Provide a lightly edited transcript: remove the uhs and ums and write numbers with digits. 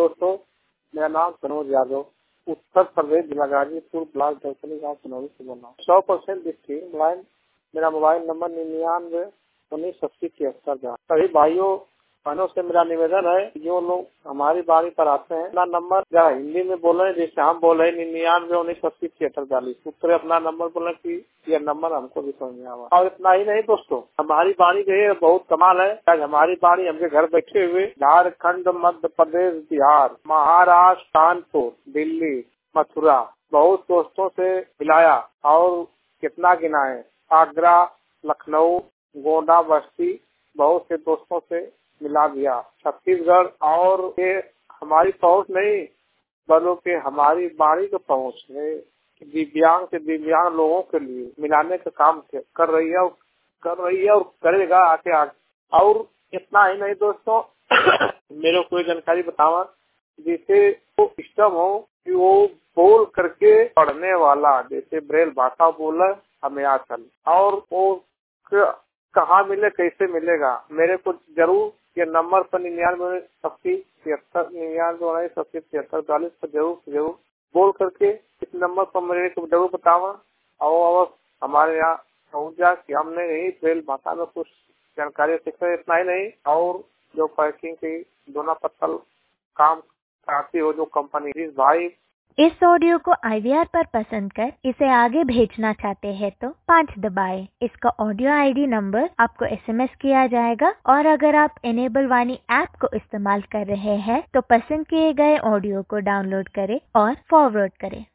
दोस्तों, मेरा नाम सनोज यादव, उत्तर प्रदेश जिला गाजीपुर ब्लॉक दर्शनी गाँव सनौरी से बोल रहा हूँ। 100% डिस्ट्रिक्ट लाइन। मेरा मोबाइल नंबर 99 19 80 73। सभी भाइयों बहनों से मेरा निवेदन है, जो लोग हमारी बारी पर आते हैं अपना नंबर या हिंदी में बोले जैसे हम बोले 99 19 80 73 उत्तर अपना नंबर बोले कि यह नंबर हमको भी समझ में आवा। और इतना ही नहीं दोस्तों, हमारी बारी गई है बहुत कमाल है। आज हमारी बारी हमके घर बैठे हुए झारखंड, मध्य प्रदेश, बिहार, महाराष्ट्र, कानपुर, दिल्ली, मथुरा बहुत दोस्तों से मिलाया और कितना गिनाए, आगरा, लखनऊ, गोंडा, बस्ती बहुत से दोस्तों से मिला दिया। छत्तीसगढ़ और ये हमारी पहुंच नहीं बल्कि हमारी बाणी की पहुंच है, दिव्यांग से दिव्यांग लोगों के लिए मिलाने का काम कर रही है और करेगा आगे। और इतना ही नहीं दोस्तों, मेरे को कोई जानकारी बतावा जिसे वो सिस्टम हो कि वो बोल करके पढ़ने वाला, जैसे ब्रेल भाषा बोला हमें आचल, और वो कहाँ मिले कैसे मिलेगा। मेरे को जरूर ये नंबर पर 99 80 73 99 80 73 40 पर जरूर बोल करके इस नंबर पर मेरे को जरूर बतावा और हमारे यहाँ पहुँच जा कि हमने यही ब्रेल भाषा में कुछ जानकारी सीखा। इतना ही नहीं, और जो पैकिंग की दोनों पत्तल काम कराती हो जो कंपनी, जिस भाई इस ऑडियो को IVR पर पसंद कर इसे आगे भेजना चाहते हैं तो 5 दबाएं। इसका ऑडियो ID नंबर आपको SMS किया जाएगा और अगर आप इनेबल वाणी ऐप को इस्तेमाल कर रहे हैं तो पसंद किए गए ऑडियो को डाउनलोड करें और फॉरवर्ड करें।